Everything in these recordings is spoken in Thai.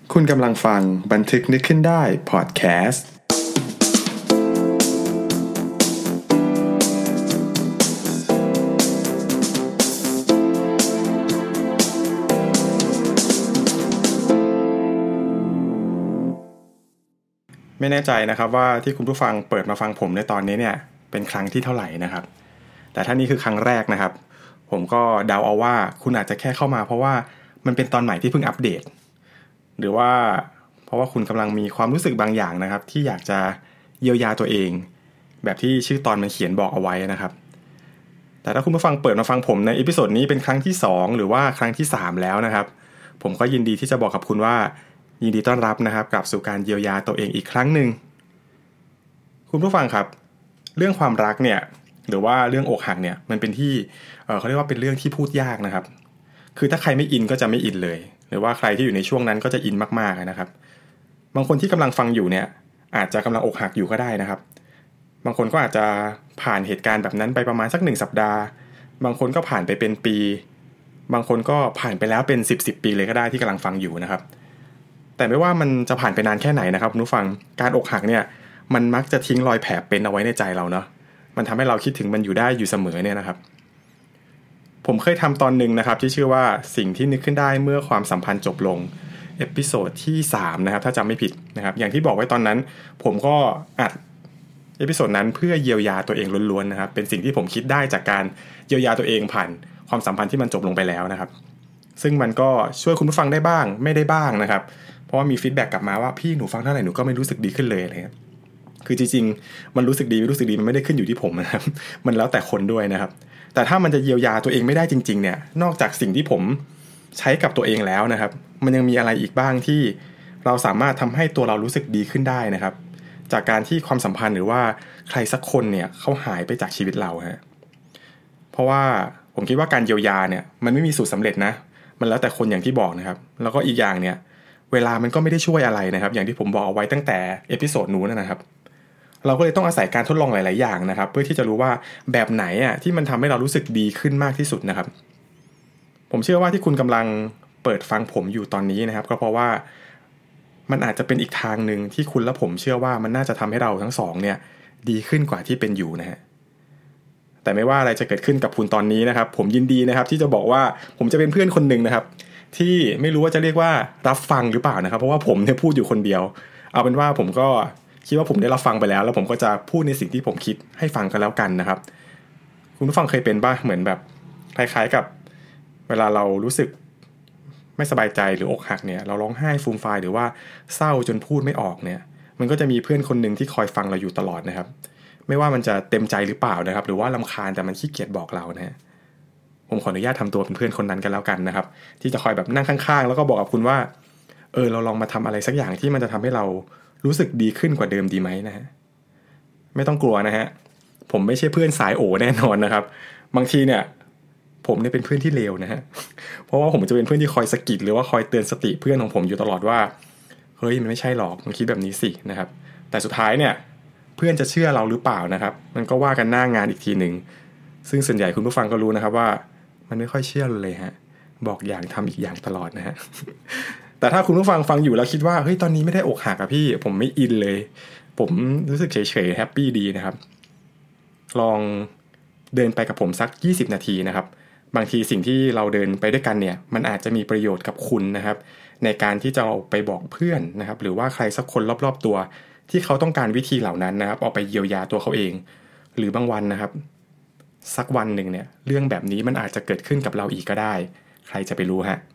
คุณกำลังฟังบันทึกนึกขึ้นได้พอดแคสต์ไม่แน่ใจนะครับว่าที่คุณผู้ฟังเปิดมาฟังผมในตอนนี้เนี่ยเป็นครั้งที่เท่าไหร่นะครับแต่ถ้านี่คือครั้งแรกนะครับผมก็เดาเอาว่าคุณอาจจะแค่เข้ามาเพราะว่ามันเป็นตอนใหม่ที่เพิ่งอัปเดตหรือว่าเพราะว่าคุณกำลังมีความรู้สึกบางอย่างนะครับที่อยากจะเยียวยาตัวเองแบบที่ชื่อตอนมันเขียนบอกเอาไว้นะครับแต่ถ้าคุณผู้ฟังเปิดมาฟังผมในเอพิโซดนี้เป็นครั้งที่2หรือว่าครั้งที่3แล้วนะครับผมก็ยินดีที่จะบอกกับคุณว่ายินดีต้อนรับนะครับกลับสู่การเยียวยาตัวเองอีกครั้งนึงคุณผู้ฟังครับเรื่องความรักเนี่ยหรือว่าเรื่องอกหักเนี่ยมันเป็นที่เขาเรียกว่าเป็นเรื่องที่พูดยากนะครับคือถ้าใครไม่อินก็จะไม่อินเลยหรือว่าใครที่อยู่ในช่วงนั้นก็จะอินมากๆนะครับบางคนที่กำลังฟังอยู่เนี่ยอาจจะกำลังอกหักอยู่ก็ได้นะครับบางคนก็อาจจะผ่านเหตุการณ์แบบนั้นไปประมาณสัก1 สัปดาห์บางคนก็ผ่านไปเป็นปีบางคนก็ผ่านไปแล้วเป็น10 ปีเลยก็ได้ที่กำลังฟังอยู่นะครับแต่ไม่ว่ามันจะผ่านไปนานแค่ไหนนะครับคุณผู้ฟังการอกหักเนี่ยมันมักจะทิ้งรอยแผลเป็นเอาไว้ในใจเราเนาะมันทำให้เราคิดถึงมันอยู่ได้อยู่เสมอเนี่ยนะครับผมเคยทำตอนนึงนะครับที่ชื่อว่าสิ่งที่นึกขึ้นได้เมื่อความสัมพันธ์จบลงเอพิโซดที่3นะครับถ้าจำไม่ผิดนะครับอย่างที่บอกไว้ตอนนั้นผมก็อัดเอพิโซดนั้นเพื่อเยียวยาตัวเองล้วนๆนะครับเป็นสิ่งที่ผมคิดได้จากการเยียวยาตัวเองผ่านความสัมพันธ์ที่มันจบลงไปแล้วนะครับซึ่งมันก็ช่วยคุณผู้ฟังได้บ้างไม่ได้บ้างนะครับเพราะว่ามีฟีดแบ็กกลับมาว่าพี่หนูฟังเท่าไหร่หนูก็ไม่รู้สึกดีขึ้นเลยอะไรเงี้ยคือจริงๆมันรู้สึกดีไม่รู้สึกดีมันไม่ได้ขึ้นอยู่ที่ผมนะครับมันแล้วแต่คนด้วยนะครับแต่ถ้ามันจะเยียวยาตัวเองไม่ได้จริงๆเนี่ยนอกจากสิ่งที่ผมใช้กับตัวเองแล้วนะครับมันยังมีอะไรอีกบ้างที่เราสามารถทำให้ตัวเรารู้สึกดีขึ้นได้นะครับจากการที่ความสัมพันธ์หรือว่าใครสักคนเนี่ยเขาหายไปจากชีวิตเราฮะเพราะว่าผมคิดว่าการเยียวยาเนี่ยมันไม่มีสูตรสำเร็จนะมันแล้วแต่คนอย่างที่บอกนะครับแล้วก็อีกอย่างเนี่ยเวลามันก็ไม่ได้ช่วยอะไรนะครับอย่างที่ผมบอกเอาไว้ตั้งแต่เอพิโซดนู้นนะครับเราก็เลยต้องอาศัยการทดลองหลายๆอย่างนะครับเพื่อที่จะรู้ว่าแบบไหนอ่ะที่มันทำให้เรารู้สึกดีขึ้นมากที่สุดนะครับผมเชื่อว่าที่คุณกำลังเปิดฟังผมอยู่ตอนนี้นะครับก็เพราะว่ามันอาจจะเป็นอีกทางนึงที่คุณและผมเชื่อว่ามันน่าจะทำให้เราทั้งสองเนี่ยดีขึ้นกว่าที่เป็นอยู่นะฮะแต่ไม่ว่าอะไรจะเกิดขึ้นกับคุณตอนนี้นะครับผมยินดีนะครับที่จะบอกว่าผมจะเป็นเพื่อนคนนึงนะครับที่ไม่รู้ว่าจะเรียกว่ารับฟังหรือเปล่านะครับเพราะว่าผมเนี่ยพูดอยู่คนเดียวเอาเป็นว่าผมก็คิดว่าผมได้รับฟังไปแล้วผมก็จะพูดในสิ่งที่ผมคิดให้ฟังกันแล้วกันนะครับคุณผู้ฟังเคยเป็นป่ะเหมือนแบบคล้ายๆกับเวลาเรารู้สึกไม่สบายใจหรืออกหักเนี่ยเราร้องไห้ฟูมฟายหรือว่าเศร้าจนพูดไม่ออกเนี่ยมันก็จะมีเพื่อนคนนึงที่คอยฟังเราอยู่ตลอดนะครับไม่ว่ามันจะเต็มใจหรือเปล่านะครับหรือว่ารำคาญแต่มันขี้เกียจบอกเรานะฮะผมขออนุญาตทำตัวเป็นเพื่อนคนนั้นกันแล้วกันนะครับที่จะคอยแบบนั่งข้างๆแล้วก็บอกกับคุณว่าเราลองมาทำอะไรสักอย่างที่มันจะทำให้เรารู้สึกดีขึ้นกว่าเดิมดีไหมนะฮะไม่ต้องกลัวนะฮะผมไม่ใช่เพื่อนสายโอแน่นอนนะครับบางทีเนี่ยผมเนี่ยเป็นเพื่อนที่เลวนะฮะเพราะว่าผมจะเป็นเพื่อนที่คอยสะกิดหรือว่าคอยเตือนสติเพื่อนของผมอยู่ตลอดว่าเฮ้ยมันไม่ใช่หรอกมึงคิดแบบนี้สินะครับแต่สุดท้ายเนี่ยเพื่อนจะเชื่อเราหรือเปล่านะครับมันก็ว่ากันหน้างานอีกทีนึงซึ่งส่วนใหญ่คุณผู้ฟังก็รู้นะครับว่ามันไม่ค่อยเชื่อเลยฮะบอกอย่างทำอีกอย่างตลอดนะฮะแต่ถ้าคุณผู้ฟังฟังอยู่แล้วคิดว่าเฮ้ยตอนนี้ไม่ได้อกหักอะพี่ผมไม่อินเลยผมรู้สึกเฉยๆแฮปปี้ดีนะครับลองเดินไปกับผมสัก20 นาทีนะครับบางทีสิ่งที่เราเดินไปด้วยกันเนี่ยมันอาจจะมีประโยชน์กับคุณนะครับในการที่จะเอาไปบอกเพื่อนนะครับหรือว่าใครสักคนรอบๆตัวที่เขาต้องการวิธีเหล่านั้นนะครับเอาไปเยียวยาตัวเขาเองหรือบางวันนะครับสักวันหนึ่งเนี่ยเรื่องแบบนี้มันอาจจะเกิดขึ้นกับเราอีกก็ได้ใครจะไปรู้ฮะ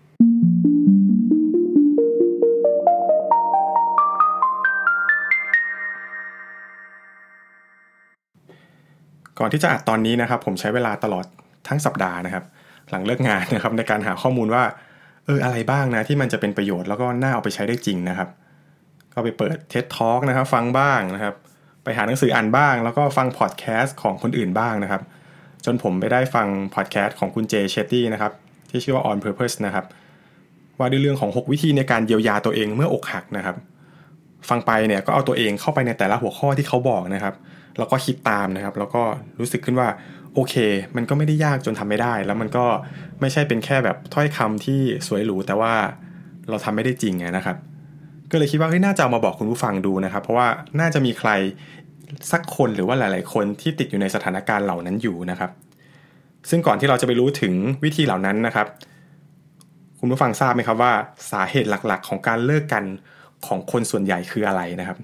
ก่อนที่จะอัดตอนนี้นะครับผมใช้เวลาตลอดทั้งสัปดาห์นะครับหลังเลิกงานนะครับในการหาข้อมูลว่าอะไรบ้างนะที่มันจะเป็นประโยชน์แล้วก็น่าเอาไปใช้ได้จริงนะครับก็ไปเปิด TED Talk นะครับฟังบ้างนะครับไปหาหนังสืออ่านบ้างแล้วก็ฟังพอดแคสต์ของคนอื่นบ้างนะครับจนผมไปได้ฟังพอดแคสต์ของคุณเจเชตตี้นะครับที่ชื่อว่า On Purpose นะครับว่าด้วยเรื่องของ6วิธีในการเยียวยาตัวเองเมื่ออกหักนะครับฟังไปเนี่ยก็เอาตัวเองเข้าไปในแต่ละหัวข้อที่เขาบอกนะครับแล้วก็คิดตามนะครับแล้วก็รู้สึกขึ้นว่าโอเคมันก็ไม่ได้ยากจนทำไม่ได้แล้วมันก็ไม่ใช่เป็นแค่แบบถ้อยคำที่สวยหรูแต่ว่าเราทำไม่ได้จริงนะครับก็เลยคิดว่าน่าจะเอามาบอกคุณผู้ฟังดูนะครับเพราะว่าน่าจะมีใครสักคนหรือว่าหลายๆคนที่ติดอยู่ในสถานการณ์เหล่านั้นอยู่นะครับซึ่งก่อนที่เราจะไปรู้ถึงวิธีเหล่านั้นนะครับคุณผู้ฟังทราบไหมครับว่าสาเหตุหลักๆของการเลิกกันของคนส่วนใหญ่คืออะไรนะครับ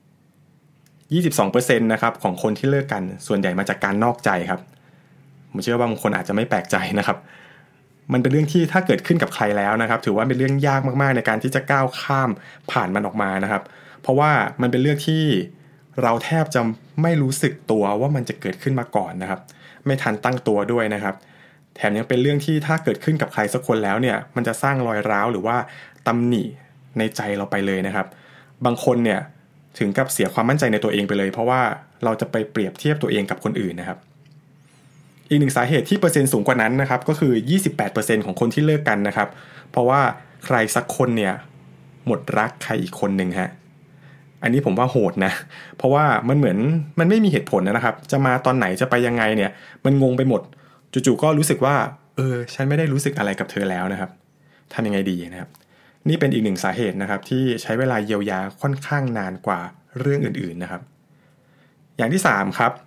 22%นะครับของคนที่เลิกกันส่วนใหญ่มาจากการนอกใจครับผมเชื่อว่าบางคนอาจจะไม่แปลกใจนะครับมันเป็นเรื่องที่ถ้าเกิดขึ้นกับใครแล้วนะครับถือว่าเป็นเรื่องยากมากๆในการที่จะก้าวข้ามผ่านมันออกมานะครับเพราะว่ามันเป็นเรื่องที่เราแทบจะไม่รู้สึกตัวว่ามันจะเกิดขึ้นมาก่อนนะครับไม่ทันตั้งตัวด้วยนะครับแถมยังเป็นเรื่องที่ถ้าเกิดขึ้นกับใครสักคนแล้วเนี่ยมันจะสร้างรอยร้าวหรือว่าตำหนิในใจเราไปเลยนะครับบางคนเนี่ยถึงกับเสียความมั่นใจในตัวเองไปเลยเพราะว่าเราจะไปเปรียบเทียบตัวเองกับคนอื่นนะครับอีกหนึ่งสาเหตุที่เปอร์เซ็นต์สูงกว่านั้นนะครับก็คือ 28% ของคนที่เลิกกันนะครับเพราะว่าใครสักคนเนี่ยหมดรักใครอีกคนหนึ่งฮะอันนี้ผมว่าโหดนะเพราะว่ามันเหมือนมันไม่มีเหตุผลนะครับจะมาตอนไหนจะไปยังไงเนี่ยมันงงไปหมดจู่ๆก็รู้สึกว่าฉันไม่ได้รู้สึกอะไรกับเธอแล้วนะครับทำยังไงดีนะครับนี่เป็นอีกหนึ่งสาเหตุนะครับที่ใช้เวลาเยียวยาค่อนข้างนานกว่าเรื่องอื่นๆนะครับอย่างที่3ครับ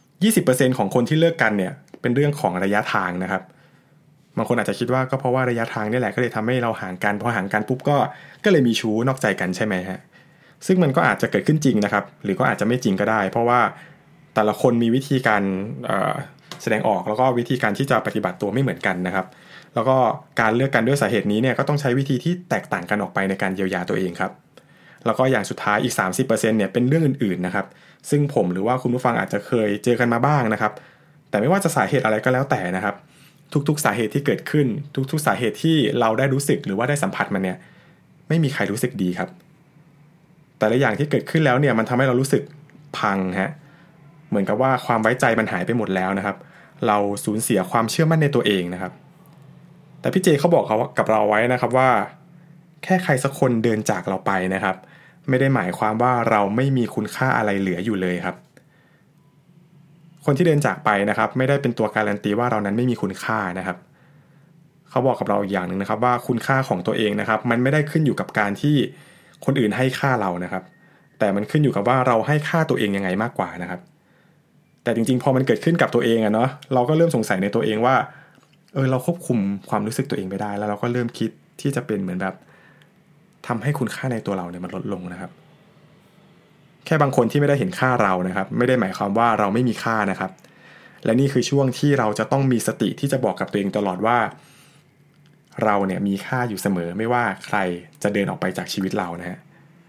20% ของคนที่เลิกกันเนี่ยเป็นเรื่องของระยะทางนะครับบางคนอาจจะคิดว่าก็เพราะว่าระยะทางนี่แหละก็เลยทำให้เราห่างกันพอห่างกันปุ๊บก็เลยมีชู้นอกใจกันใช่ไหมฮะซึ่งมันก็อาจจะเกิดขึ้นจริงนะครับหรือก็อาจจะไม่จริงก็ได้เพราะว่าแต่ละคนมีวิธีการแสดงออกแล้วก็วิธีการที่จะปฏิบัติตัวไม่เหมือนกันนะครับแล้วก็การเลิกกันด้วยสาเหตุนี้เนี่ยก็ต้องใช้วิธีที่แตกต่างกันออกไปในการเยียวยาตัวเองครับแล้วก็อย่างสุดท้ายอีก 30% เนี่ยเป็นเรื่องอื่นๆนะครับซึ่งผมหรือว่าคุณผู้ฟังอาจจะเคยเจอกันมาบ้างนะครับแต่ไม่ว่าจะสาเหตุอะไรก็แล้วแต่นะครับทุกๆสาเหตุที่เกิดขึ้นทุกๆสาเหตุที่เราได้รู้สึกหรือว่าได้สัมผัสมันเนี่ยไม่มีใครรู้สึกดีครับแต่ละอย่างที่เกิดขึ้นแล้วเนี่ยมันทำให้เรารู้สึกพังฮะเหมือนกับว่าความไว้ใจมันหายไปหมดแล้วนะครับเราสูญเสียความเชื่อมั่นในตัวเองนะครับแต่พี่เจเขาบอกเขากับเราไว้นะครับว่าแค่ใครสักคนเดินจากเราไปนะครับไม่ได้หมายความว่าเราไม่มีคุณค่าอะไรเหลืออยู่เลยครับคนที่เดินจากไปนะครับไม่ได้เป็นตัวการันตีว่าเรานั้นไม่มีคุณค่านะครับเขาบอกกับเราอีกอย่างหนึ่งนะครับว่าคุณค่าของตัวเองนะครับมันไม่ได้ขึ้นอยู่กับการที่คนอื่นให้ค่าเรานะครับแต่มันขึ้นอยู่กับว่าเราให้ค่าตัวเองยังไงมากกว่านะครับแต่จริงๆพอมันเกิดขึ้นกับตัวเองเนาะเราก็เริ่มสงสัยในตัวเองว่าเราควบคุมความรู้สึกตัวเองไม่ได้แล้วเราก็เริ่มคิดที่จะเป็นเหมือนแบบทำให้คุณค่าในตัวเราเนี่ยมันลดลงนะครับแค่บางคนที่ไม่ได้เห็นค่าเรานะครับไม่ได้หมายความว่าเราไม่มีค่านะครับและนี่คือช่วงที่เราจะต้องมีสติที่จะบอกกับตัวเองตลอดว่าเราเนี่ยมีค่าอยู่เสมอไม่ว่าใครจะเดินออกไปจากชีวิตเรานะฮะ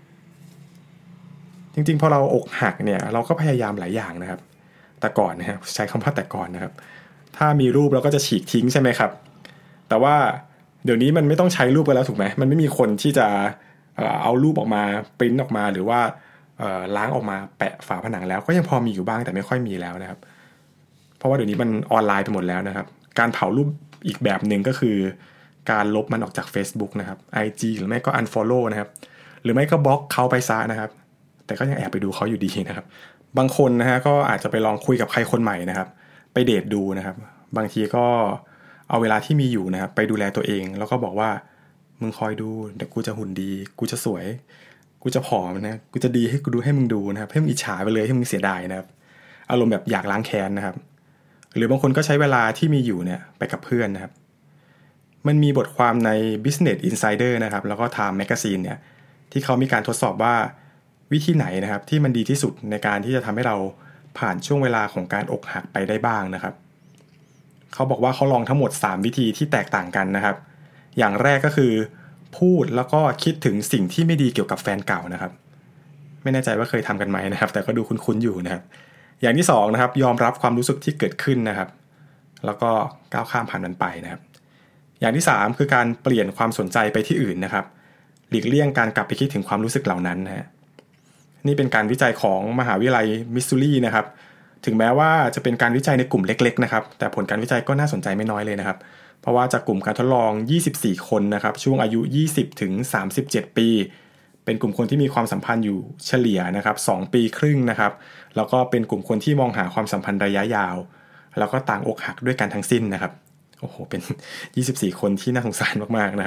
จริงๆพอเราอกหักเนี่ยเราก็พยายามหลายอย่างนะครับแต่ก่อนนะครับใช้คำว่าแต่ก่อนนะครับถ้ามีรูปเราก็จะฉีกทิ้งใช่ไหมครับแต่ว่าเดี๋ยวนี้มันไม่ต้องใช้รูปกันแล้วถูกไหมมันไม่มีคนที่จะเอารูปออกมาปริ้นออกมาหรือว่าล้างออกมาแปะฝาผนังแล้วก็ยังพอมีอยู่บ้างแต่ไม่ค่อยมีแล้วนะครับเพราะว่าเดี๋ยวนี้มันออนไลน์ไปหมดแล้วนะครับการเผารูปอีกแบบหนึ่งก็คือการลบมันออกจาก Facebook นะครับ IG หรือไม่ก็ unfollow นะครับหรือไม่ก็บล็อกเขาไปซะนะครับแต่ก็ยังแอบไปดูเขาอยู่ดีนะครับบางคนนะฮะก็อาจจะไปลองคุยกับใครคนใหม่นะครับไปเดทดูนะครับบางทีก็เอาเวลาที่มีอยู่นะครับไปดูแลตัวเองแล้วก็บอกว่ามึงคอยดูเดี๋ยวกูจะหุ่นดีกูจะสวยกูจะผอมนะกูจะดีให้กูดูให้มึงดูนะครับให้มึงอิจฉาไปเลยให้มึงเสียดายนะครับอารมณ์แบบอยากล้างแค้นนะครับหรือบางคนก็ใช้เวลาที่มีอยู่เนี่ยไปกับเพื่อนนะครับมันมีบทความใน Business Insider นะครับแล้วก็ Time Magazine เนี่ยที่เขามีการทดสอบว่าวิธีไหนนะครับที่มันดีที่สุดในการที่จะทำให้เราผ่านช่วงเวลาของการอกหักไปได้บ้างนะครับเขาบอกว่าเขาลองทั้งหมด3วิธีที่แตกต่างกันนะครับอย่างแรกก็คือพูดแล้วก็คิดถึงสิ่งที่ไม่ดีเกี่ยวกับแฟนเก่านะครับไม่แน่ใจว่าเคยทำกันไหมนะครับแต่ก็ดูคุ้นๆอยู่นะครับอย่างที่2นะครับยอมรับความรู้สึกที่เกิดขึ้นนะครับแล้วก็ก้าวข้ามผ่านมันไปนะครับอย่างที่3คือการเปลี่ยนความสนใจไปที่อื่นนะครับหลีกเลี่ยงการกลับไปคิดถึงความรู้สึกเหล่านั้นนะฮะนี่เป็นการวิจัยของมหาวิทยาลัยมิสซูรีนะครับถึงแม้ว่าจะเป็นการวิจัยในกลุ่มเล็กๆนะครับแต่ผลการวิจัยก็น่าสนใจไม่น้อยเลยนะครับเพราะว่าจากกลุ่มการทดลอง24คนนะครับช่วงอายุ20ถึง37ปีเป็นกลุ่มคนที่มีความสัมพันธ์อยู่เฉลี่ยนะครับ2ปีครึ่งนะครับแล้วก็เป็นกลุ่มคนที่มองหาความสัมพันธ์ระยะยาวแล้วก็ต่างอกหักด้วยกันทั้งสิ้นนะครับโอ้โหเป็น24คนที่น่าสงสารมากๆนะครับ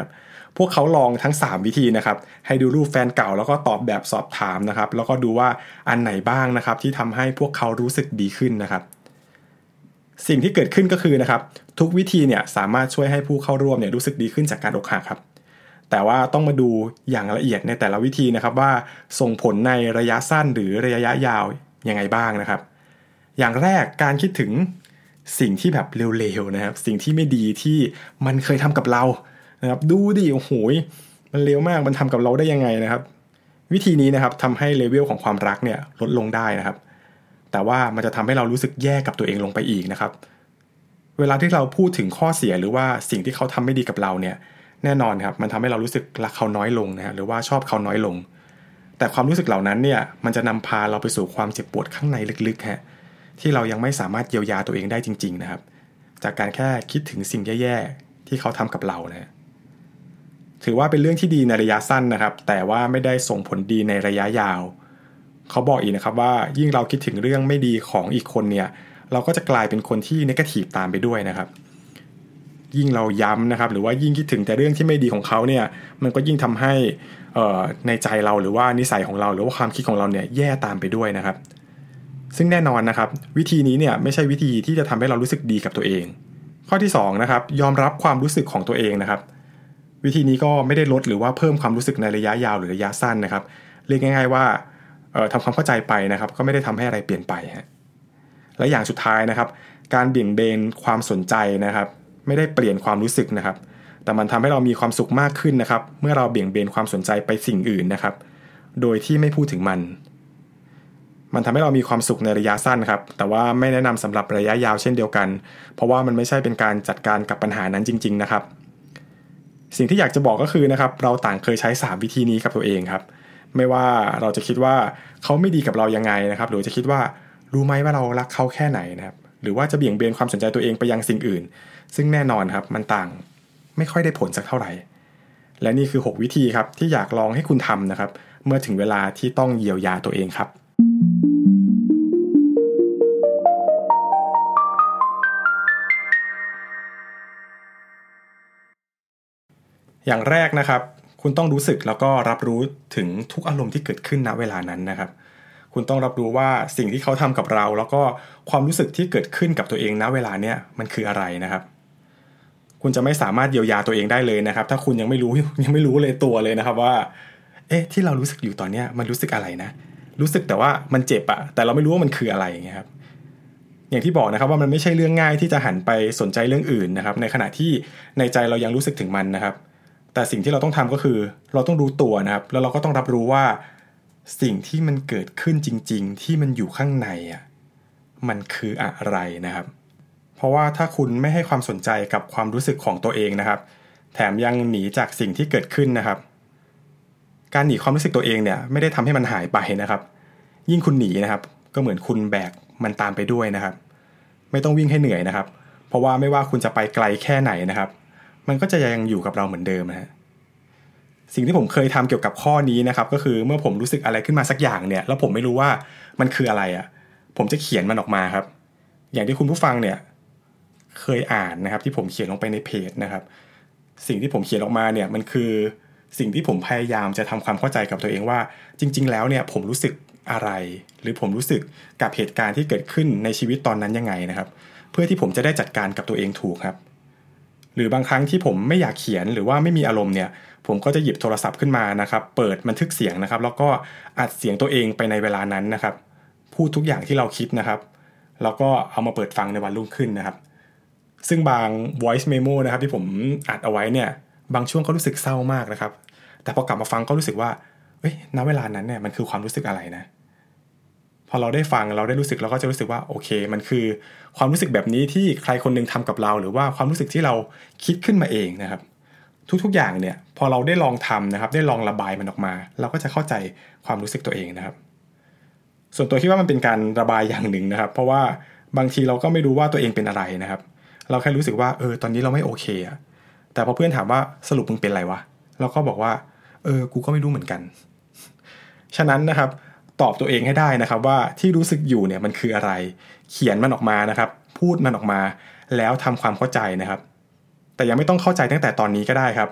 พวกเขาลองทั้ง3วิธีนะครับให้ดูรูปแฟนเก่าแล้วก็ตอบแบบสอบถามนะครับแล้วก็ดูว่าอันไหนบ้างนะครับที่ทำให้พวกเขารู้สึกดีขึ้นนะครับสิ่งที่เกิดขึ้นก็คือนะครับทุกวิธีเนี่ยสามารถช่วยให้ผู้เข้าร่วมเนี่ยรู้สึกดีขึ้นจากการอกหักครับแต่ว่าต้องมาดูอย่างละเอียดในแต่ละวิธีนะครับว่าส่งผลในระยะสั้นหรือระยะยาวยังไงบ้างนะครับอย่างแรกการคิดถึงสิ่งที่แบบเร็วๆนะครับสิ่งที่ไม่ดีที่มันเคยทำกับเรานะครับดูดิโอ้โหมันเร็วมากมันทำกับเราได้ยังไงนะครับวิธีนี้นะครับทำให้เลเวลของความรักเนี่ยลดลงได้นะครับแต่ว่ามันจะทำให้เรารู้สึกแย่กับตัวเองลงไปอีกนะครับเวลาที่เราพูดถึงข้อเสียหรือว่าสิ่งที่เขาทำไม่ดีกับเราเนี่ยแน่นอนครับมันทำให้เรารู้สึกรักเขาน้อยลงนะฮะหรือว่าชอบเขาน้อยลงแต่ความรู้สึกเหล่านั้นเนี่ยมันจะนำพาเราไปสู่ความเจ็บปวดข้างในลึกๆฮะที่เรายังไม่สามารถเยียวยาตัวเองได้จริงๆนะครับจากการแค่คิดถึงสิ่งแย่ๆที่เขาทำกับเรานะถือว่าเป็นเรื่องที่ดีในระยะสั้นนะครับแต่ว่าไม่ได้ส่งผลดีในระยะยาวเขาบอกอีกนะครับว่ายิ่งเราคิดถึงเรื่องไม่ดีของอีกคนเนี่ยเราก็จะกลายเป็นคนที่เนกาทีฟตามไปด้วยนะครับยิ่งเราย้ำนะครับหรือว่ายิ่งคิดถึงแต่เรื่องที่ไม่ดีของเขาเนี่ยมันก็ยิ่งทำให้ในใจเราหรือว่านิสัยของเราหรือว่าความคิดของเราเนี่ยแย่ตามไปด้วยนะครับซึ่งแน่นอนนะครับวิธีนี้เนี่ยไม่ใช่วิธีที่จะทำให้เรารู้สึกดีกับตัวเองข้อที่2นะครับยอมรับความรู้สึกของตัวเองนะครับวิธีนี้ก็ไม่ได้ลดหรือว่าเพิ่มความรู้สึกในระยะยาวหรือระยะสั้นนะครับเรียกง่ายๆว่าทำความเข้าใจไปนะครับก็ไม่ได้ทำให้อะไรเปลี่ยนไปฮะและอย่างสุดท้ายนะครับการเบี่ยงเบนความสนใจนะครับไม่ได้เปลี่ยนความรู้สึกนะครับแต่มันทำให้เรามีความสุขมากขึ้นนะครับเมื่อเราเบี่ยงเบนความสนใจไปสิ่งอื่นนะครับโดยที่ไม่พูดถึงมันทำให้เรามีความสุขในระยะสั้นครับแต่ว่าไม่แนะนำสำหรับระยะยาวเช่นเดียวกันเพราะว่ามันไม่ใช่เป็นการจัดการกับปัญหานั้นจริงๆนะครับสิ่งที่อยากจะบอกก็คือนะครับเราต่างเคยใช้3วิธีนี้กับตัวเองครับไม่ว่าเราจะคิดว่าเขาไม่ดีกับเรายังไงนะครับหรือจะคิดว่ารู้ไหมว่าเรารักเขาแค่ไหนนะครับหรือว่าจะเบี่ยงเบนความสนใจตัวเองไปยังสิ่งอื่นซึ่งแน่นอนครับมันต่างไม่ค่อยได้ผลสักเท่าไหร่และนี่คือ6วิธีครับที่อยากลองให้คุณทำนะครับเมื่อถึงเวลาที่ต้องเยียวยาตัวเองครับอย่างแรกนะครับคุณต้องรู้สึกแล้วก็รับรู้ถึงทุกอารมณ์ที่เกิดขึ้นณเวลานั้นนะครับคุณต้องรับรู้ว่าสิ่งที่เขาทำกับเราแล้วก็ความรู้สึกที่เกิดขึ้นกับตัวเองณเวลาเนี้ยมันคืออะไรนะครับคุณจะไม่สามารถเยียวยาตัวเองได้เลยนะครับถ้าคุณยังไม่รู้เลยตัวเลยนะครับว่าที่เรารู้สึกอยู่ตอนเนี้ยมันรู้สึกอะไรนะรู้สึกแต่ว่ามันเจ็บอะแต่เราไม่รู้ว่ามันคืออะไรอย่างเงี้ยครับอย่างที่บอกนะครับว่ามันไม่ใช่เรื่องง่ายที่จะหันไปสนใจเรื่องอื่นนะครับในขณะที่ในใจเรายังรู้สึกถึงมันนะครับแต่สิ่งที่เราต้องทำก็คือเราต้องรู้ตัวนะครับแล้วเราก็ต้องรับรู้ว่าสิ่งที่มันเกิดขึ้นจริงๆที่มันอยู่ข้างในอ่ะมันคืออะไรนะครับเพราะว่าถ้าคุณไม่ให้ความสนใจกับความรู้สึกของตัวเองนะครับแถมยังหนีจากสิ่งที่เกิดขึ้นนะครับการหนีความรู้สึกตัวเองเนี่ยไม่ได้ทำให้มันหายไปนะครับยิ่งคุณหนีนะครับก็เหมือนคุณแบกมันตามไปด้วยนะครับไม่ต้องวิ่งให้เหนื่อยนะครับเพราะว่าไม่ว่าคุณจะไปไกลแค่ไหนนะครับมันก็จะยังอยู่กับเราเหมือนเดิมนะฮะสิ่งที่ผมเคยทำเกี่ยวกับข้อนี้นะครับก็คือเมื่อผมรู้สึกอะไรขึ้นมาสักอย่างเนี่ยแล้วผมไม่รู้ว่ามันคืออะไรอ่ะผมจะเขียนมันออกมาครับอย่างที่คุณผู้ฟังเนี่ยเคยอ่านนะครับที่ผมเขียนลงไปในเพจนะครับสิ่งที่ผมเขียนออกมาเนี่ยมันคือสิ่งที่ผมพยายามจะทำความเข้าใจกับตัวเองว่าจริงๆแล้วเนี่ยผมรู้สึกอะไรหรือผมรู้สึกกับเหตุการณ์ที่เกิดขึ้นในชีวิตตอนนั้นยังไงนะครับเพื่อที่ผมจะได้จัดการกับตัวเองถูกครับหรือบางครั้งที่ผมไม่อยากเขียนหรือว่าไม่มีอารมณ์เนี่ยผมก็จะหยิบโทรศัพท์ขึ้นมานะครับเปิดบันทึกเสียงนะครับแล้วก็อัดเสียงตัวเองไปในเวลานั้นนะครับพูดทุกอย่างที่เราคิดนะครับแล้วก็เอามาเปิดฟังในวันรุ่งขึ้นนะครับซึ่งบาง voice memo นะครับที่ผมอัดเอาไว้เนี่ยบางช่วงก็รู้สึกเศร้ามากนะครับแต่พอกลับมาฟังก็รู้สึกว่าณเวลานั้นเนี่ยมันคือความรู้สึกอะไรนะพอเราได้ฟังเราได้รู้สึกเราก็จะรู้สึกว่าโอเคมันคือความรู้สึกแบบนี้ที่ใครคนนึงทำกับเราหรือว่าความรู้สึกที่เราคิดขึ้นมาเองนะครับทุกๆอย่างเนี่ยพอเราได้ลองทำนะครับได้ลองระบายมันออกมาเราก็จะเข้าใจความรู้สึกตัวเองนะครับส่วนตัวคิดว่ามันเป็นการระบายอย่างหนึ่งนะครับเพราะว่าบางทีเราก็ไม่รู้ว่าตัวเองเป็นอะไรนะครับเราแค่รู้สึกว่าตอนนี้เราไม่โอเคอะแต่พอเพื่อนถามว่าสรุปมึงเป็นอะไรวะเราก็บอกว่ากูก็ไม่รู้เหมือนกันฉะนั้นนะครับตอบตัวเองให้ได้นะครับว่าที่รู้สึกอยู่เนี่ยมันคืออะไรเขียนมันออกมานะครับพูดมันออกมาแล้วทำความเข้าใจนะครับแต่ยังไม่ต้องเข้าใจตั้งแต่ตอนนี้ก็ได้ครับ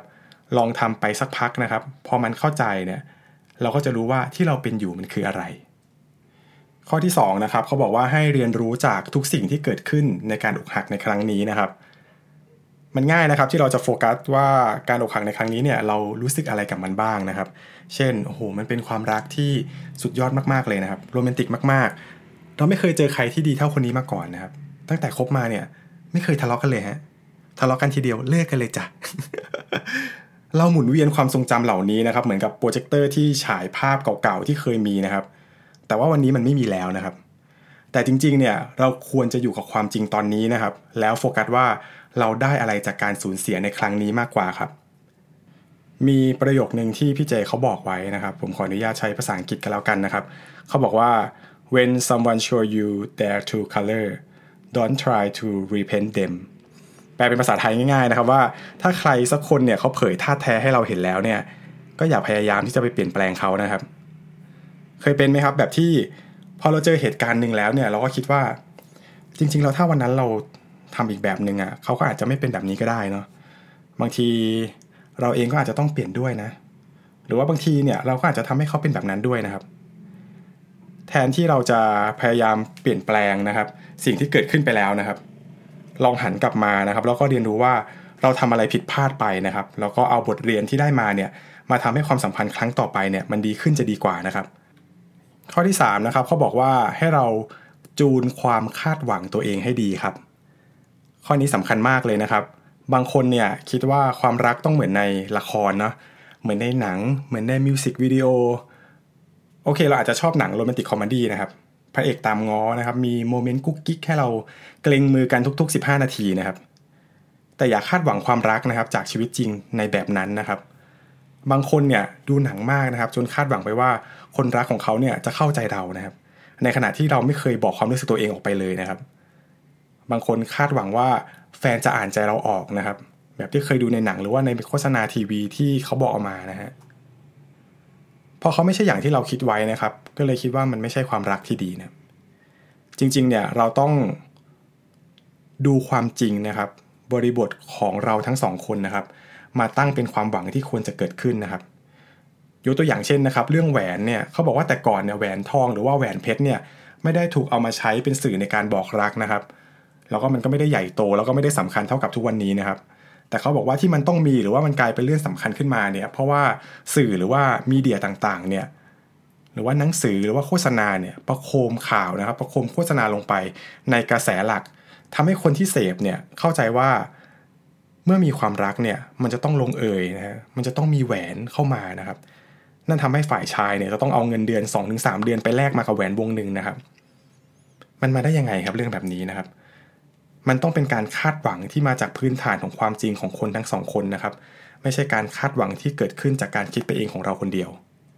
ลองทำไปสักพักนะครับพอมันเข้าใจเนี่ยเราก็จะรู้ว่าที่เราเป็นอยู่มันคืออะไรข้อที่2นะครับเขาบอกว่าให้เรียนรู้จากทุกสิ่งที่เกิดขึ้นในการอกหักในครั้งนี้นะครับมันง่ายนะครับที่เราจะโฟกัสว่าการอกหักในครั้งนี้เนี่ยเรารู้สึกอะไรกับมันบ้างนะครับเช่นโอ้โหมันเป็นความรักที่สุดยอดมากๆเลยนะครับโรแมนติกมากๆเราไม่เคยเจอใครที่ดีเท่าคนนี้มาก่อนนะครับตั้งแต่คบมาเนี่ยไม่เคยทะเลาะกันเลยฮะทะเลาะกันทีเดียวเลิกกันเลยจ้ะ เราหมุนเวียนความทรงจำเหล่านี้นะครับเหมือนกับโปรเจคเตอร์ที่ฉายภาพเก่าๆที่เคยมีนะครับแต่ว่าวันนี้มันไม่มีแล้วนะครับแต่จริงๆเนี่ยเราควรจะอยู่กับความจริงตอนนี้นะครับแล้วโฟกัสว่าเราได้อะไรจากการสูญเสียในครั้งนี้มากกว่าครับมีประโยคนึงที่พี่เจเขาบอกไว้นะครับผมขออนุญาตใช้ภาษาอังกฤษกันแล้วกันนะครับเขาบอกว่า when someone show you their true color don't try to repaint them แปลเป็นภาษาไทยง่ายๆนะครับว่าถ้าใครสักคนเนี่ยเขาเผยท่าแท้ให้เราเห็นแล้วเนี่ยก็อย่าพยายามที่จะไปเปลี่ยนแปลงเขานะครับเคยเป็นไหมครับแบบที่พอเราเจอเหตุการณ์หนึ่งแล้วเนี่ยเราก็คิดว่าจริงๆเราถ้าวันนั้นเราทำอีกแบบหนึ่งอ่ะเขาก็อาจจะไม่เป็นแบบนี้ก็ได้เนาะบางทีเราเองก็อาจจะต้องเปลี่ยนด้วยนะหรือว่าบางทีเนี่ยเราก็อาจจะทำให้เขาเป็นแบบนั้นด้วยนะครับแทนที่เราจะพยายามเปลี่ยนแปลงนะครับสิ่งที่เกิดขึ้นไปแล้วนะครับลองหันกลับมานะครับแล้วก็เรียนรู้ว่าเราทำอะไรผิดพลาดไปนะครับแล้วก็เอาบทเรียนที่ได้มาเนี่ยมาทำให้ความสัมพันธ์ครั้งต่อไปเนี่ยมันดีขึ้นจะดีกว่านะครับข้อที่3นะครับเขาบอกว่าให้เราจูนความคาดหวังตัวเองให้ดีครับข้อนี้สำคัญมากเลยนะครับบางคนเนี่ยคิดว่าความรักต้องเหมือนในละครเนาะเหมือนในหนังเหมือนในมิวสิกวิดีโอโอเคเราอาจจะชอบหนังโรแมนติกคอมเมดี้นะครับพระเอกตามง้อนะครับมีโมเมนต์กุ๊กกิ๊กให้เราเกรงมือกันทุกๆ15นาทีนะครับแต่อย่าคาดหวังความรักนะครับจากชีวิตจริงในแบบนั้นนะครับบางคนเนี่ยดูหนังมากนะครับจนคาดหวังไปว่าคนรักของเขาเนี่ยจะเข้าใจเรานะครับในขณะที่เราไม่เคยบอกความรู้สึกตัวเองออกไปเลยนะครับบางคนคาดหวังว่าแฟนจะอ่านใจเราออกนะครับแบบที่เคยดูในหนังหรือว่าในโฆษณาทีวีที่เขาบอกออกมานะฮะพอเขาไม่ใช่อย่างที่เราคิดไว้นะครับก็เลยคิดว่ามันไม่ใช่ความรักที่ดีนะจริงๆเนี่ยเราต้องดูความจริงนะครับบริบทของเราทั้งสองคนนะครับมาตั้งเป็นความหวังที่ควรจะเกิดขึ้นนะครับยกตัวอย่างเช่นนะครับเรื่องแหวนเนี่ยเขาบอกว่าแต่ก่อนเนี่ยแหวนทองหรือว่าแหวนเพชรเนี่ยไม่ได้ถูกเอามาใช้เป็นสื่อในการบอกรักนะครับแล้วก็มันก็ไม่ได้ใหญ่โตแล้วก็ไม่ได้สำคัญเท่ากับทุกวันนี้นะครับแต่เขาบอกว่าที่มันต้องมีหรือว่ามันกลายเป็นเรื่องสำคัญขึ้นมาเนี่ยเพราะว่าสื่อหรือว่ามีเดียต่างๆเนี่ยหรือว่าหนังสือหรือว่าโฆษณาเนี่ยประโคมข่าวนะครับประโคมโฆษณาลงไปในกระแสหลักทำให้คนที่เสพเนี่ยเข้าใจว่าเมื่อมีความรักเนี่ยมันจะต้องลงเอยนะฮะมันจะต้องมีแหวนเข้ามานะครับนั่นทำให้ฝ่ายชายเนี่ยจะต้องเอาเงินเดือน 2-3 เดือนไปแลกมากับแหวนวงหนึ่งนะครับมันมาได้ยังไงครับเรื่องแบบนี้นะครับมันต้องเป็นการคาดหวังที่มาจากพื้นฐานของความจริงของคนทั้งสองคนนะครับไม่ใช่การคาดหวังที่เกิดขึ้นจากการคิดไปเองของเราคนเดียว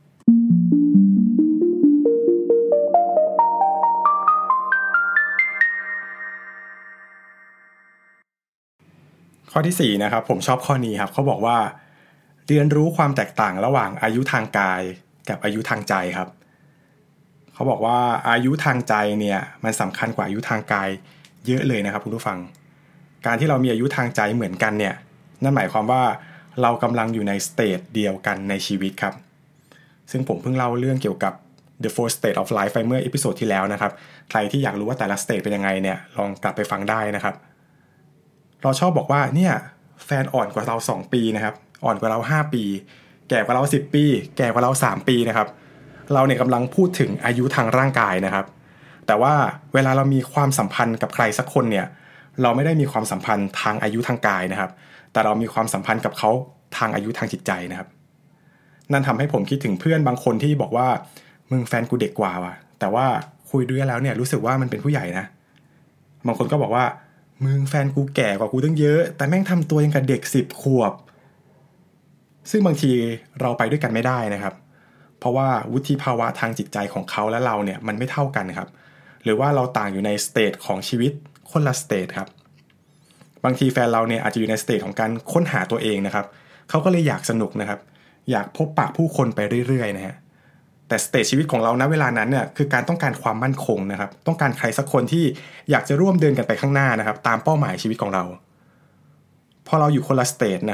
ข้อที่4นะครับผมชอบข้อนี้ครับเขาบอกว่าเรียนรู้ความแตกต่างระหว่างอายุทางกายกับอายุทางใจครับเขาบอกว่าอายุทางใจเนี่ยมันสำคัญกว่าอายุทางกายเยอะเลยนะครับคุณผู้ฟังการที่เรามีอายุทางใจเหมือนกันเนี่ยนั่นหมายความว่าเรากำลังอยู่ในสเตจเดียวกันในชีวิตครับซึ่งผมเพิ่งเล่าเรื่องเกี่ยวกับ The Four State of Life ไปเมื่ออีพิโซดที่แล้วนะครับใครที่อยากรู้ว่าแต่ละสเตจเป็นยังไงเนี่ยลองกลับไปฟังได้นะครับเราชอบบอกว่าเนี่ยแฟนอ่อนกว่าเรา2ปีนะครับอ่อนกว่าเรา5ปีแก่กว่าเรา10ปีแก่กว่าเรา3ปีนะครับเราเนี่ยกำลังพูดถึงอายุทางร่างกายนะครับแต่ว่าเวลาเรามีความสัมพันธ์กับใครสักคนเนี่ยเราไม่ได้มีความสัมพันธ์ทางอายุทางกายนะครับแต่เรามีความสัมพันธ์กับเขาทางอายุทางจิตใจนะครับนั่นทำให้ผมคิดถึงเพื่อนบางคนที่บอกว่ามึงแฟนกูเด็กกว่าว่ะแต่ว่าคุยด้วยแล้วเนี่ยรู้สึกว่ามันเป็นผู้ใหญ่นะบางคนก็บอกว่ามึงแฟนกูแก่กว่ากูตั้งเยอะแต่แม่งทำตัวยังกับเด็ก10 ขวบซึ่งบางทีเราไปด้วยกันไม่ได้นะครับเพราะว่าวุฒิภาวะทางจิตใจของเขาและเราเนี่ยมันไม่เท่ากันครับหรือว่าเราต่างอยู่ในสเตจของชีวิตคนละสเตจครับบางทีแฟนเราเนี่ยอาจจะอยู่ในสเตจของการค้นหาตัวเองนะครับเขาก็เลยอยากสนุกนะครับอยากพบปะผู้คนไปเรื่อยๆนะฮะแต่สเตจชีวิตของเราณเวลานั้นเนี่ยคือการต้องการความมั่นคงนะครับต้องการใครสักคนที่อยากจะร่วมเดินกันไปข้างหน้านะครับตามเป้าหมายชีวิตของเราพอเราอยู่คนละสเตจนะครับ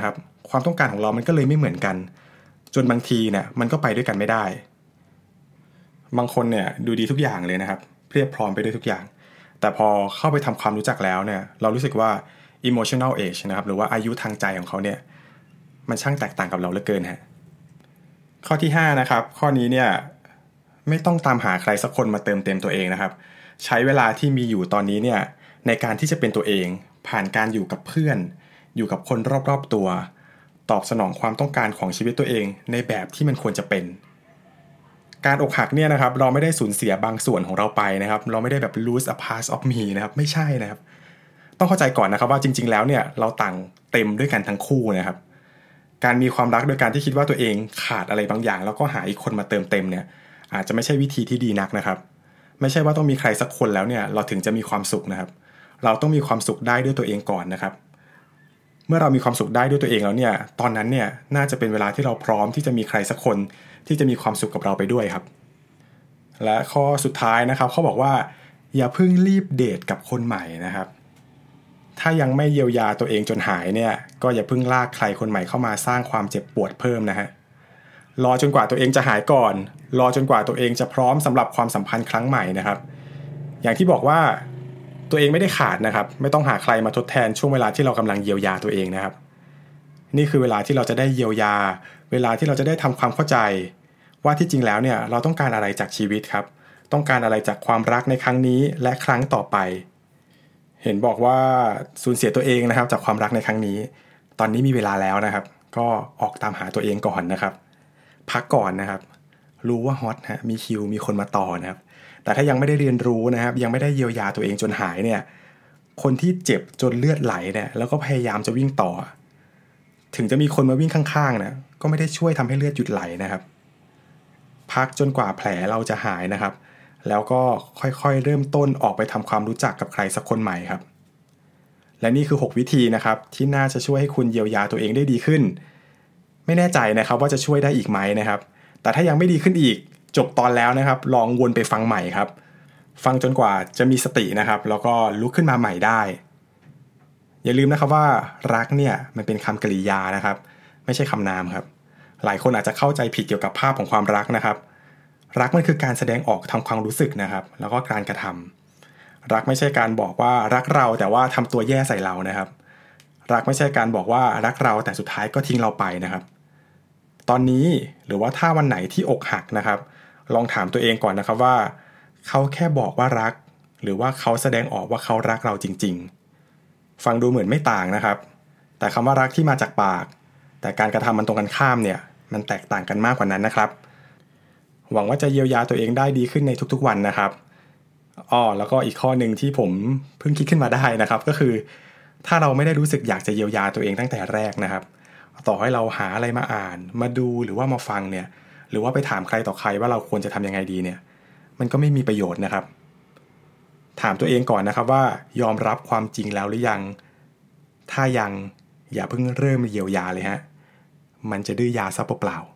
ความต้องการของเรามันก็เลยไม่เหมือนกันจนบางทีเนี่ยมันก็ไปด้วยกันไม่ได้บางคนเนี่ยดูดีทุกอย่างเลยนะครับเพียบพร้อมไปด้วยทุกอย่างแต่พอเข้าไปทำความรู้จักแล้วเนี่ยเรารู้สึกว่า emotional age นะครับหรือว่าอายุทางใจของเขาเนี่ยมันช่างแตกต่างกับเราเหลือเกินฮะข้อที่5นะครับข้อนี้เนี่ยไม่ต้องตามหาใครสักคนมาเติมเต็มตัวเองนะครับใช้เวลาที่มีอยู่ตอนนี้เนี่ยในการที่จะเป็นตัวเองผ่านการอยู่กับเพื่อนอยู่กับคนรอบๆตัวตอบสนองความต้องการของชีวิตตัวเองในแบบที่มันควรจะเป็นการอกหักเนี่ยนะครับเราไม่ได้สูญเสียบางส่วนของเราไปนะครับเราไม่ได้แบบ lose a part of me นะครับไม่ใช่นะครับต้องเข้าใจก่อนนะครับว่าจริงๆแล้วเนี่ยเราต่างเต็มด้วยกันทั้งคู่นะครับการมีความรักโดยการที่คิดว่าตัวเองขาดอะไรบางอย่างแล้วก็หาอีกคนมาเติมเต็มเนี่ยอาจจะไม่ใช่วิธีที่ดีนักนะครับไม่ใช่ว่าต้องมีใครสักคนแล้วเนี่ยเราถึงจะมีความสุขนะครับเราต้องมีความสุขได้ด้วยตัวเองก่อนนะครับเมื่อเรามีความสุขได้ด้วยตัวเองแล้วเนี่ยตอนนั้นเนี่ยน่าจะเป็นเวลาที่เราพร้อมที่จะมีใครสักคนที่จะมีความสุขกับเราไปด้วยครับและข้อสุดท้ายนะครับเขาบอกว่าอย่าเพิ่งรีบเดทกับคนใหม่นะครับถ้ายังไม่เยียวยาตัวเองจนหายเนี่ยก็อย่าเพิ่งลากใครคนใหม่เข้ามาสร้างความเจ็บปวดเพิ่มนะฮะรอจนกว่าตัวเองจะหายก่อนรอจนกว่าตัวเองจะพร้อมสำหรับความสัมพันธ์ครั้งใหม่นะครับอย่างที่บอกว่าตัวเองไม่ได้ขาดนะครับไม่ต้องหาใครมาทดแทนช่วงเวลาที่เรากำลังเยียวยาตัวเองนะครับนี่คือเวลาที่เราจะได้เยียวยาเวลาที่เราจะได้ทำความเข้าใจว่าที่จริงแล้วเนี่ยเราต้องการอะไรจากชีวิตครับต้องการอะไรจากความรักในครั้งนี้และครั้งต่อไปเห็นบอกว่าสูญเสียตัวเองนะครับจากความรักในครั้งนี้ตอนนี้มีเวลาแล้วนะครับก็ออกตามหาตัวเองก่อนนะครับพักก่อนนะครับรู้ว่าฮอตฮะมีคิวมีคนมาต่อนะครับแต่ถ้ายังไม่ได้เรียนรู้นะครับยังไม่ได้เยียวยาตัวเองจนหายเนี่ยคนที่เจ็บจนเลือดไหลเนี่ยแล้วก็พยายามจะวิ่งต่อถึงจะมีคนมาวิ่งข้างๆนะก็ไม่ได้ช่วยทำให้เลือดหยุดไหลนะครับพักจนกว่าแผลเราจะหายนะครับแล้วก็ค่อยๆเริ่มต้นออกไปทำความรู้จักกับใครสักคนใหม่ครับและนี่คือ6วิธีนะครับที่น่าจะช่วยให้คุณเยียวยาตัวเองได้ดีขึ้นไม่แน่ใจนะครับว่าจะช่วยได้อีกไหมนะครับแต่ถ้ายังไม่ดีขึ้นอีกจบตอนแล้วนะครับลองวนไปฟังใหม่ครับฟังจนกว่าจะมีสตินะครับแล้วก็ลุกขึ้นมาใหม่ได้อย่าลืมนะครับว่ารักเนี่ยมันเป็นคำกริยานะครับไม่ใช่คำนามครับหลายคนอาจจะเข้าใจผิดเกี่ยวกับภาพของความรักนะครับรักมันคือการแสดงออกทางความรู้สึกนะครับแล้วก็การกระทำรักไม่ใช่การบอกว่ารักเราแต่ว่าทำตัวแย่ใส่เรานะครับรักไม่ใช่การบอกว่ารักเราแต่สุดท้ายก็ทิ้งเราไปนะครับตอนนี้หรือว่าถ้าวันไหนที่อกหักนะครับลองถามตัวเองก่อนนะครับว่าเขาแค่บอกว่ารักหรือว่าเขาแสดงออกว่าเขารักเราจริงๆฟังดูเหมือนไม่ต่างนะครับแต่คำว่ารักที่มาจากปากแต่การกระทำมันตรงกันข้ามเนี่ยมันแตกต่างกันมากกว่านั้นนะครับหวังว่าจะเยียวยาตัวเองได้ดีขึ้นในทุกๆวันนะครับแล้วก็อีกข้อหนึ่งที่ผมเพิ่งคิดขึ้นมาได้นะครับก็คือถ้าเราไม่ได้รู้สึกอยากจะเยียวยาตัวเองตั้งแต่แรกนะครับต่อให้เราหาอะไรมาอ่านมาดูหรือว่ามาฟังเนี่ยหรือว่าไปถามใครต่อใครว่าเราควรจะทำยังไงดีเนี่ยมันก็ไม่มีประโยชน์นะครับถามตัวเองก่อนนะครับว่ายอมรับความจริงแล้วหรือยังถ้ายังอย่าเพิ่งเริ่มเยียวยาเลยฮะมันจะดื้อยาซะเปล่าๆ